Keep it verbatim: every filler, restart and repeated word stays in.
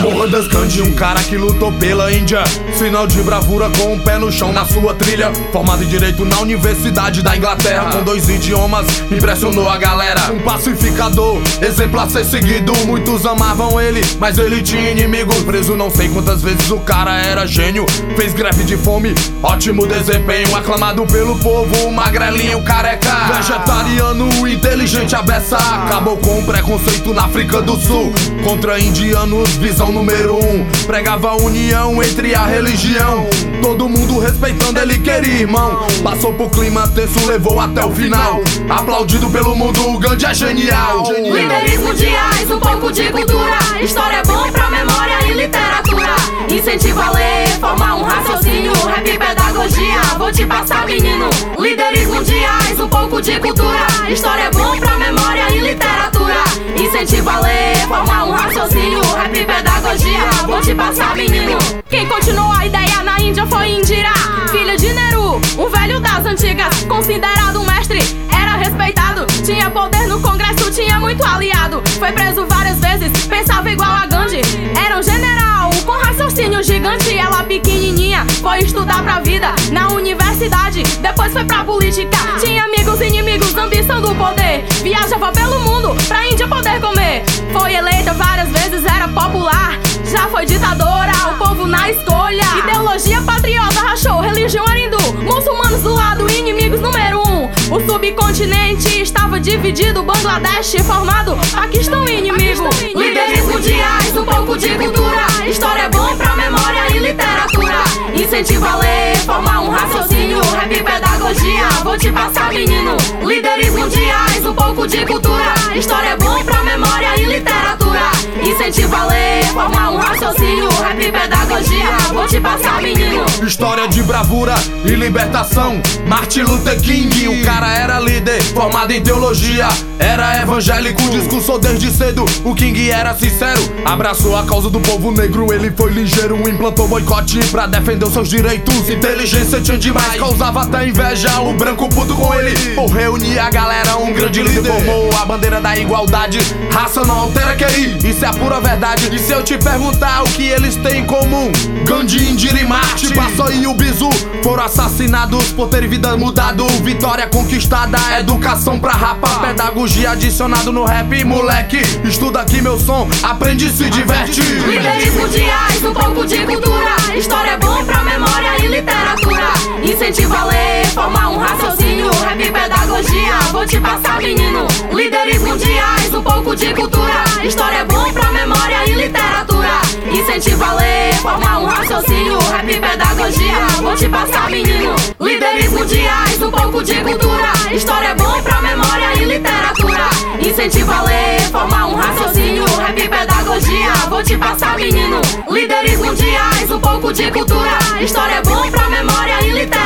Mohandas Gandhi, um cara que lutou pela Índia, sinal de bravura com um pé no chão na sua trilha. Formado em Direito na Universidade da Inglaterra, com dois idiomas, impressionou a galera. Um pacificador, exemplo a ser seguido. Muitos amavam ele, mas ele tinha inimigos. Preso não sei quantas vezes, o cara era gênio. Fez greve de fome, ótimo desempenho, aclamado pelo povo, magrelinho, careca. Vegetariano, inteligente, a beça. Acabou com o preconceito na África do Sul. Contra indianos, visão número um. Pregava a união entre a religião. Todo mundo respeitando, ele queria irmão. Passou por clima tenso, levou até o final. Aplaudido pelo mundo, o Gandhi é genial. Líderes mundiais, um pouco de cultura. História é bom pra memória e literatura. Incentiva a ler, formar um raciocínio. Rap, pedagogia, vou te passar, menino. Líderes mundiais, um pouco de cultura. História é bom pra memória e literatura. Incentiva a ler, formar um raciocínio. Rap, pedagogia, vou te passar, menino. Quem continuou a ideia na Índia foi Indira, filha de Nehru, um velho das antigas. Considerado um mestre, era respeitado. Tinha poder no Congresso, tinha muito aliado. Foi preso várias vezes, pensava igual a Gandhi. Era um general com raciocínio gigante. Ela pequenininha, foi estudar pra vida na universidade, depois foi pra política. Tinha amigos, inimigos, ambição do poder. Viajava pelo mundo, pra Índia poder comer. Foi eleita várias vezes, era popular. Já foi ditadora, o povo na escolha. Ideologia patriota rachou, religião era hindu. Muçulmanos do lado, inimigos número um. O subcontinente estava dividido. Bangladesh formado, Paquistão inimigo. Líderes mundiais, um pouco de cultura. História é bom pra memória e literatura. Incentiva a ler, formar um raciocínio. Rap, pedagogia, vou te passar, menino. Líderes mundiais, um pouco de cultura. História é bom pra memória e literatura. Incentiva a ler, formar um raciocínio. Rap, pedagogia, vou te passar, menino. História de bravura e libertação. Martin Luther King, o cara era líder, formado em teologia. Era evangélico, discursou desde cedo. O King era sincero, abraçou a causa do povo negro. Ele foi ligeiro, implantou boicote pra defender os seus direitos. Inteligência tinha demais, causava até inveja. O branco puto com ele, por reunir a galera. Um grande líder formou a bandeira da igualdade. Raça não altera Q I, isso é a pura verdade. E se eu te perguntar o que eles têm em comum? Gandhi, Indira e Marte, Passou e o Bizu foram assassinados por terem vida mudado. Vitória conquistada, educação pra rapa. Pedagogia adicionado no rap, moleque. Estuda aqui meu som, aprende e se diverte. Líderes mundiais, um pouco de cultura. História é bom pra memória e literatura. Incentiva a ler, formar um raciocínio. Rap, pedagogia, vou te passar, menino. Líderes mundiais, um pouco de cultura. História é bom pra memória e literatura. Incentiva a ler, formar um raciocínio. Rap, pedagogia, vou te passar, menino. Líderes mundiais, um pouco de cultura. História é bom pra memória e literatura. Incentiva a ler, formar um raciocínio. Rap, pedagogia, vou te passar, menino. Líderes mundiais, um pouco de cultura. História é bom pra memória e literatura. Incentiva a ler, formar um raciocínio. Rap, pedagogia, vou te passar, menino. Líderes mundiais, um pouco de cultura. História é bom pra memória e literatura. Incentiva a ler, formar um raciocínio. Rap, pedagogia, vou te passar, menino. Líderes mundiais, um pouco de cultura. História é bom pra memória e literatura.